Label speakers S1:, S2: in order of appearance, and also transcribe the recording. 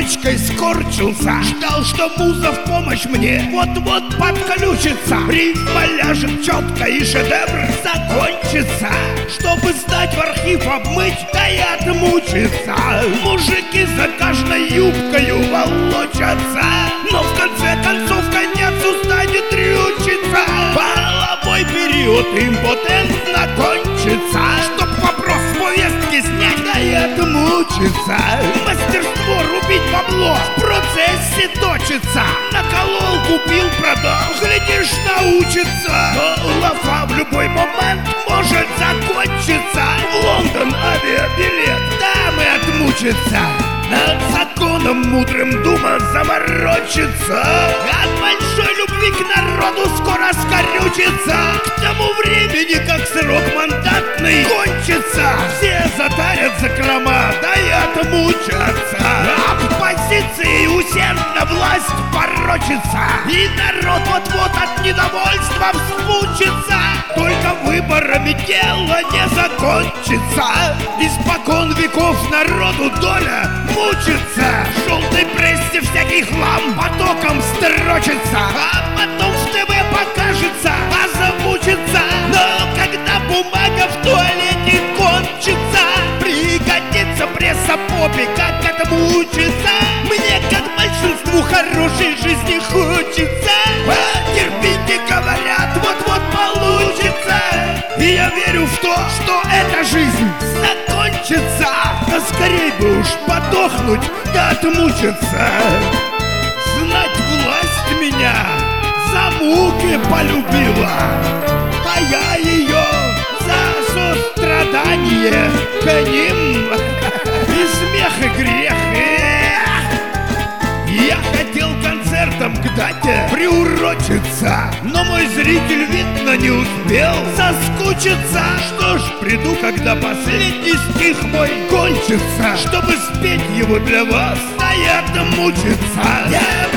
S1: строчкой скорчился. Ждал, что муза в помощь мне вот-вот подключится. Рифма ляжет четко и шедевр закончится. Чтобы сдать в архив, обмыть, да и отмучиться. Мужики за каждой юбкою волочатся, но в конце концов конец устанет дрючиться. Половой период импотентно кончится. Чтоб вопрос с повестки снять, да и отмучиться. Мастерство рубить бабло в процессе точится. Наколол, купил, продал, глядишь, научится. Но лафа в любой момент может закончиться. В Лондон авиабилет, там и отмучится. Над законом мудрым дума заморочится. От большой любви к народу скоро скорючится. К тому времени, как срок мандатный кончится, все затарят закрома, да и отмучатся. Оппозиции усердно власть порочится, и народ вот-вот от недовольства взмучится. Только выборами дело не закончится. Испокон веков народу доля мучится. В желтой прессе всякий хлам потоком строчится, а потом в ТВ покажется, озабучится. Но когда бумага в туалете кончится, пригодится пресс-попе, как отмучиться. Мне, как большинству, хорошей жизни хочется. А терпите, говорят, вот-вот получится. И я верю в то, что эта жизнь закончится. А скорей бы уж подохнуть да отмучиться. Знать, власть меня за муки полюбила, а я ее за сострадание к ним. И смех, и грех. Я хотел концертом к дате приурочиться, но мой зритель, видно, не успел соскучиться. Что ж, приду, когда последний стих мой кончится, чтобы спеть его для вас, да и отмучиться. Я